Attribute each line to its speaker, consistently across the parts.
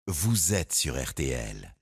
Speaker 1: Vous êtes sur RTL.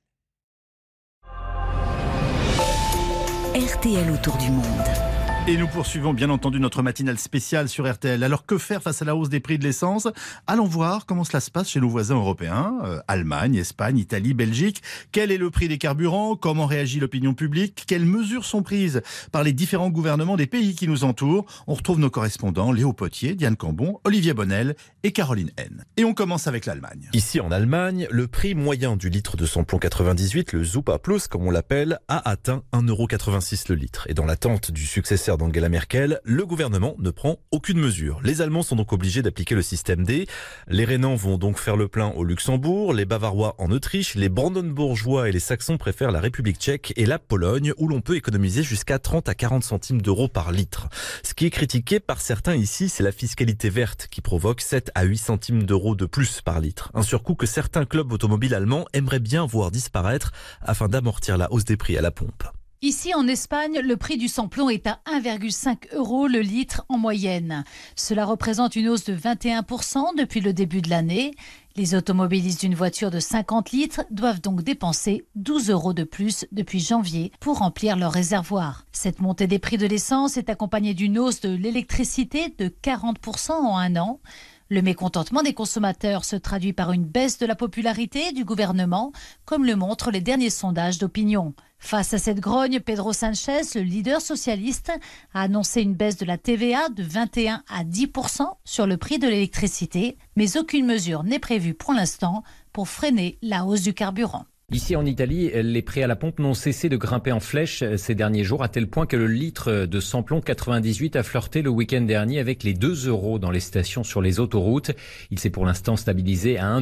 Speaker 2: RTL autour du monde.
Speaker 3: Et nous poursuivons bien entendu notre matinale spéciale sur RTL. Alors que faire face à la hausse des prix de l'essence ? Allons voir comment cela se passe chez nos voisins européens, Allemagne, Espagne, Italie, Belgique. Quel est le prix des carburants ? Comment réagit l'opinion publique ? Quelles mesures sont prises par les différents gouvernements des pays qui nous entourent ? On retrouve nos correspondants Léo Potier, Diane Cambon, Olivier Bonnel et Caroline Haine. Et on commence avec l'Allemagne.
Speaker 4: Ici en Allemagne, le prix moyen du litre de samplon 98, le Super Plus comme on l'appelle, a atteint 1,86 € le litre. Et dans l'attente du successeur d'Angela Merkel, le gouvernement ne prend aucune mesure. Les Allemands sont donc obligés d'appliquer le système D. Les Rhénans vont donc faire le plein au Luxembourg, les Bavarois en Autriche, les Brandebourgeois et les Saxons préfèrent la République tchèque et la Pologne, où l'on peut économiser jusqu'à 30 à 40 centimes d'euros par litre. Ce qui est critiqué par certains ici, c'est la fiscalité verte qui provoque 7 à 8 centimes d'euros de plus par litre. Un surcoût que certains clubs automobiles allemands aimeraient bien voir disparaître afin d'amortir la hausse des prix à la pompe.
Speaker 5: Ici en Espagne, le prix du samplon est à 1,5 € le litre en moyenne. Cela représente une hausse de 21% depuis le début de l'année. Les automobilistes d'une voiture de 50 litres doivent donc dépenser 12 € de plus depuis janvier pour remplir leur réservoir. Cette montée des prix de l'essence est accompagnée d'une hausse de l'électricité de 40% en un an. Le mécontentement des consommateurs se traduit par une baisse de la popularité du gouvernement, comme le montrent les derniers sondages d'opinion. Face à cette grogne, Pedro Sánchez, le leader socialiste, a annoncé une baisse de la TVA de 21 à 10% sur le prix de l'électricité, mais aucune mesure n'est prévue pour l'instant pour freiner la hausse du carburant.
Speaker 6: Ici en Italie, les prix à la pompe n'ont cessé de grimper en flèche ces derniers jours, à tel point que le litre de samplon 98 a flirté le week-end dernier avec les 2 € dans les stations sur les autoroutes. Il s'est pour l'instant stabilisé à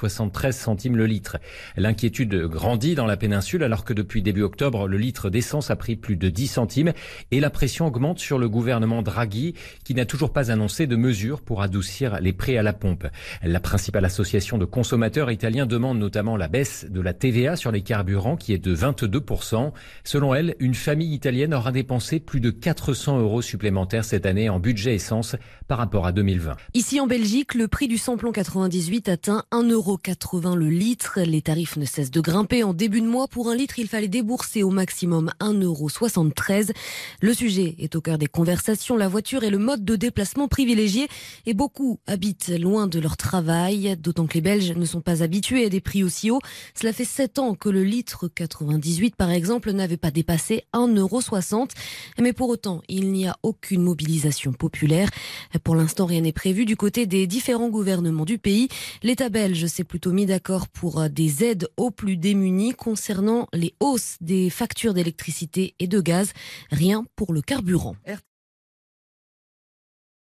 Speaker 6: 1,73 € le litre. L'inquiétude grandit dans la péninsule alors que depuis début octobre, le litre d'essence a pris plus de 10 centimes et la pression augmente sur le gouvernement Draghi qui n'a toujours pas annoncé de mesures pour adoucir les prix à la pompe. La principale association de consommateurs italiens demande notamment la baisse de la TVA sur les carburants qui est de 22%. Selon elle, une famille italienne aura dépensé plus de 400 € supplémentaires cette année en budget essence par rapport à 2020.
Speaker 7: Ici en Belgique, le prix du samplon 98 atteint 1,80 € le litre. Les tarifs ne cessent de grimper. En début de mois, pour un litre, il fallait débourser au maximum 1,73 €. Le sujet est au cœur des conversations. La voiture est le mode de déplacement privilégié et beaucoup habitent loin de leur travail, d'autant que les Belges ne sont pas habitués à des prix aussi hauts. Cela fait 7 ans que le litre 98, par exemple, n'avait pas dépassé 1,60 €. Mais pour autant, il n'y a aucune mobilisation populaire. Pour l'instant, rien n'est prévu du côté des différents gouvernements du pays. L'État belge s'est plutôt mis d'accord pour des aides aux plus démunis concernant les hausses des factures d'électricité et de gaz. Rien pour le carburant.